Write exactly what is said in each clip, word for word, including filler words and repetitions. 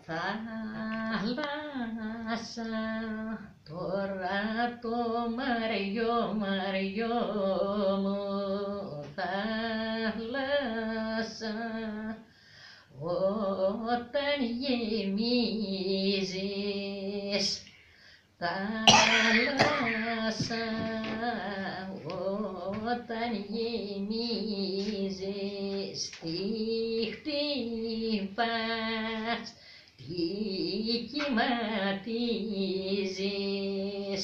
θάλασσα, τώρα το Μαριό, Μαριό μου, θάλασσα, όταν γεμίζεις, θάλασσα, όταν γεμίζεις, τι χτυπάς, τι κυματίζεις,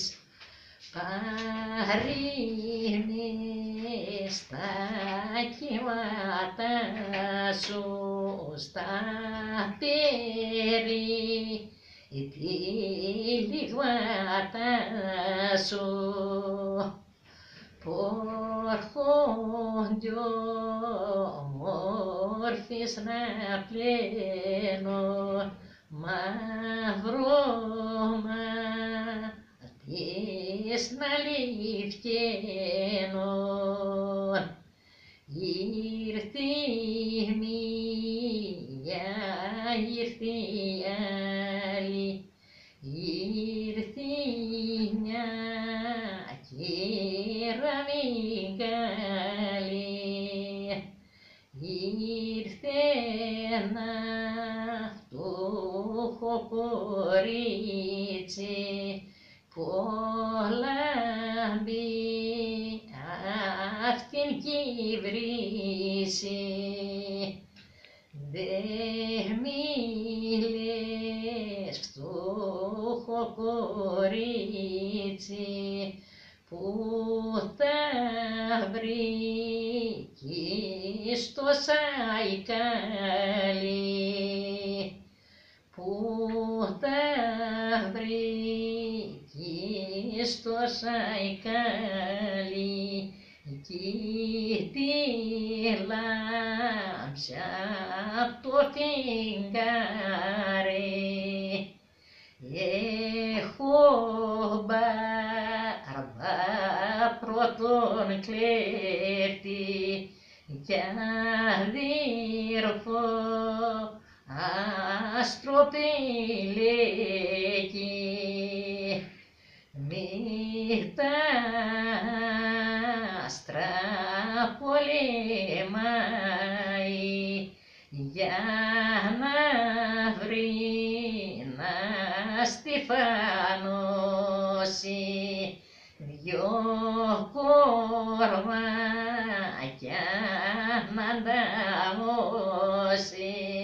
παρήνες τα κύματα σου στα τέρι, τη λιγβάτα σου πορχόνται όμορφες να πλένω μαύρο μάτιες να λιφκένω. Ήρθε η μία, ήρθε η άλλη, ήρθε η μια κύρα μεγάλη, ήρθε ένα φτωχό κορίτσι κολάμπει αυτήν κι βρύση. Δε μη λες φτωχό κορίτσι που θα βρει κι στο Σαϊκάλι, που θα βρει κι στο Σαϊκάλι, κι τη λάμψα απ' το φεγγάρι. Έχω μπάρβα πρώτον κλέφτη κι αδύρφο άσπρο πηλέκι. Μη τα άστρα πολεμάει για να βρει να στεφανώσει δυο κορμάκια να ανταμώσει.